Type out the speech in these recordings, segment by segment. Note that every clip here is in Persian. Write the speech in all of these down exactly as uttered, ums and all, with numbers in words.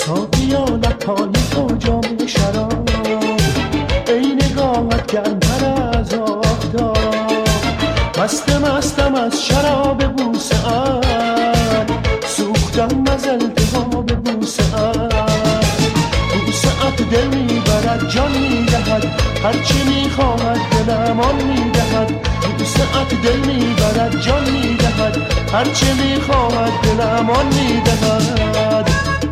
ساقیا لبهای تو جام شراب، ای نگاهت گرمتر از آفتاب. مست مستم از شراب بوسه ات، سوختم از التهاب بوسه ات. بوسه ات دل میبرد جان میدهد، هرچی میخواهد دلم آن میدهد. بوسه ات دل میبرد جان میدهد، هرچی میخواهد دلم آن میدهد.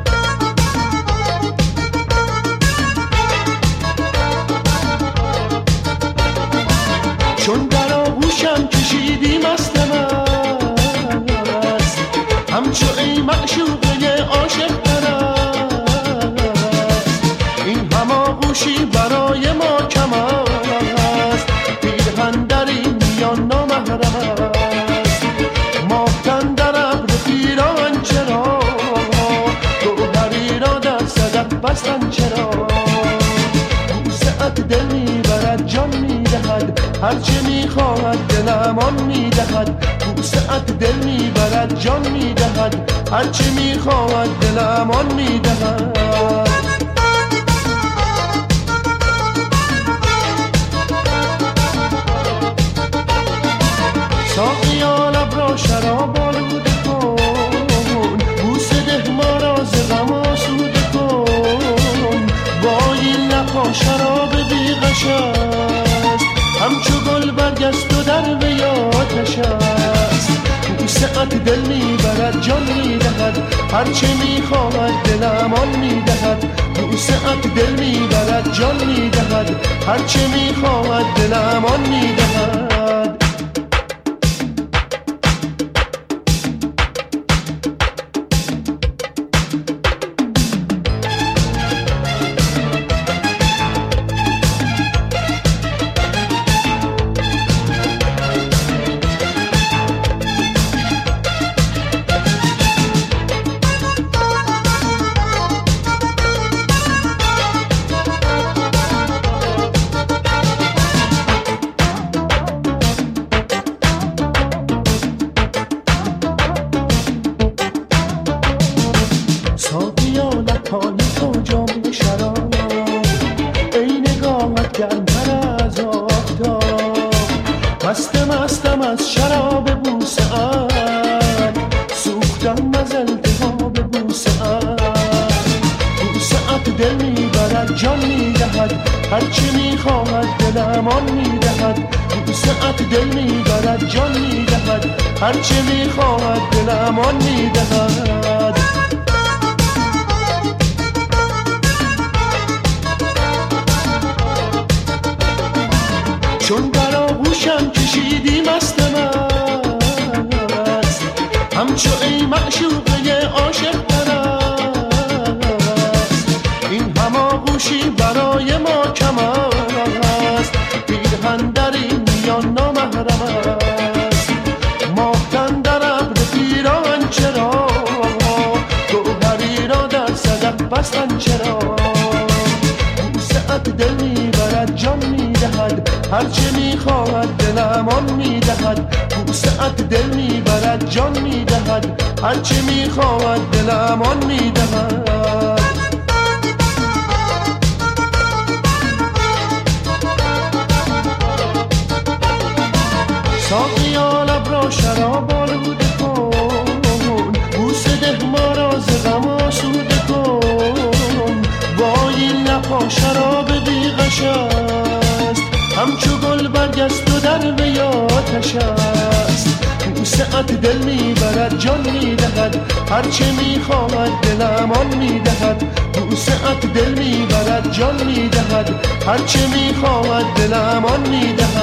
چون در آغوشم کشیدی مستم است، همچو ای معشوقه عاشق پرست. این هم آغوشی برای ما کم است، پیرهن در این میان نامحرم است. ماهتن در ابر پیران چرا، گوهری را در صدف بستن چرا. بوسه ات دل میبرد جان میدهد، هرچه میخواهد دلم آن میدهد. بوسه ات دل میبرد جان میدهد، هرچه میخواهد دلم آن میدهد. ساقیا لب را شراب آلوده کن، بوسه ده ما را ز غم آسوده کن. با این لبها شراب بیغش است، همچو گل برگست و در وی آتش است. بوسه ات دل میبرد جان میدهد، هرچه میخواهد دلم آن میدهد. بوسه ات دل میبرد جان میدهد، هرچه میخواهد دلم آن میدهد. ساقیا لبهای تو جام شراب، ای نگاهت گرمتر از آفتاب. مست مستم از شراب بوسه ات، سوختم از التهاب بوسه ات. بوسه ات دل میبرد جان میدهد، هرچی میخواهد دلم آن میدهد. بوسه ات دل میبرد جان میدهد، هرچی میخواهد دلم آن میدهد. چون در آغوشم کشیدی مستم است، همچو ای معشوقه عاشق پرست. این هم آغوشی برای ما کم است، پیرهن در این میان نامحرم است. ماهتن در ابر پیران چرا، گوهری را در صدف بستن چرا. بوسه ات دل میبرد جان میدهد، هرچه میخواهد دلم آن میدهد. بوسه ات دل میبرد جان میدهد، هرچه میخواهد دلم آن میدهد. ساقیا لب را شراب آلوده کن، بوسه ده ما را ز غم آسوده کن. با این لبها شراب بیغش است، همچو گل برگست و در وی آتش است. بوسه ات دل میبرد جان میدهد، هرچه میخواهد دلم آن میدهد. بوسه ات دل میبرد جان میدهد، هرچه میخواهد دلم آن میدهد.